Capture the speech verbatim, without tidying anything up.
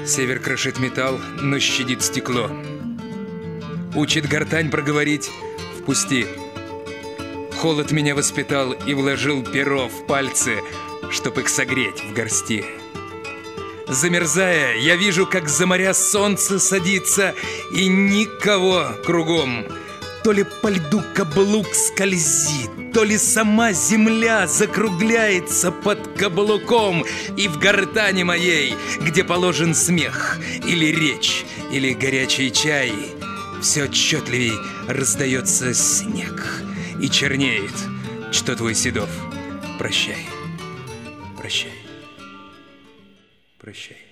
Север крошит металл, но щадит стекло. Учит гортань проговорить «впусти». Холод меня воспитал и вложил перо в пальцы, чтоб их согреть в горсти. Замерзая, я вижу, как за моря солнце садится, и никого кругом. То ли по льду каблук скользит, то ли сама земля закругляется под каблуком, и в гортани моей, где положен смех, или речь, или горячий чай, все отчетливей раздается снег, и чернеет, что твой Седов. Прощай, прощай, прощай.